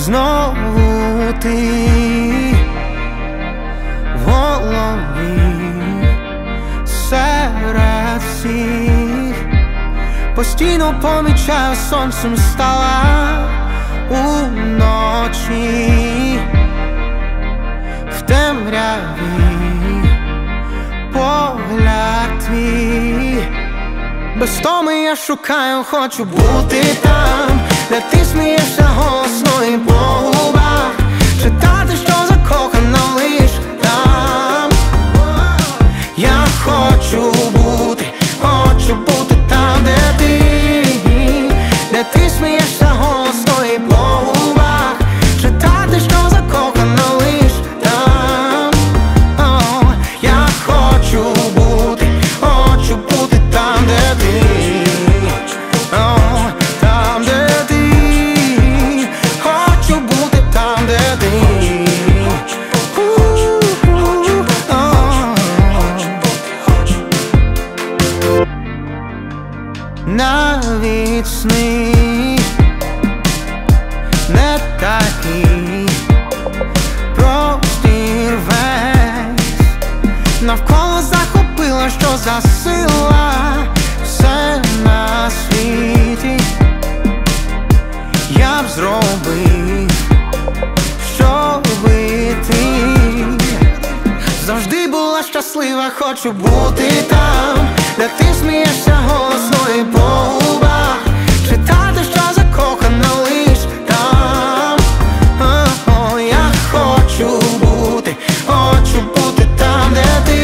знову ти в голові серед всіх. Постійно помічаю, сонцем стала уночі, в темряві погляд твій. Без томи я шукаю, хочу бути там, де ти смієшся голосно і по губах, читати, що закохана лиш там. Я хочу бути там, де ти смієшся голосно і по губах, читати, що закохана лиш там. Я хочу бути там, де ти, там, де ти. Хочу бути там, де ти. Навіть сни не такі, простір весь навколо захопила, що засила все на світі. Я б зробив, щоби ти завжди була щаслива. Хочу бути там, де ти смієшся голосно і по губах, читати, що закохана лиш там. Я хочу бути там,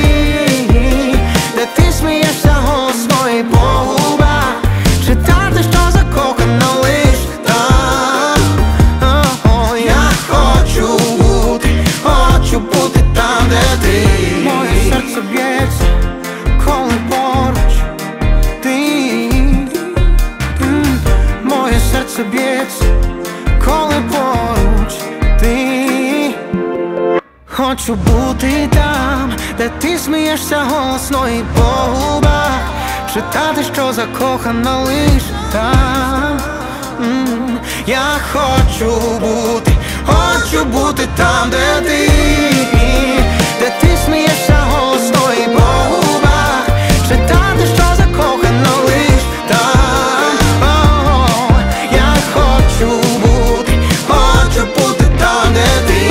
де ти смієшся голосно і по губах, читати, що закохана лиш там. Я хочу бути там, де ти. Моє серце б'ється, коли поруч ти. Моє серце б'ється, коли поруч ти. Хочу бути там, де ти смієшся голосно і по губах, читати, що закохана лиш там. Я хочу бути там, де ти смієшся голосно і по губах, читати, що закохана лиш там. Я хочу бути там, де ти,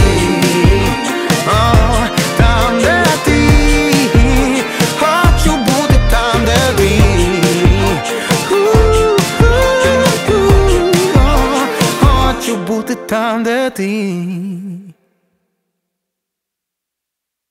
там, де ти. Хочу бути там, де ти. Хочу бути там, де ти.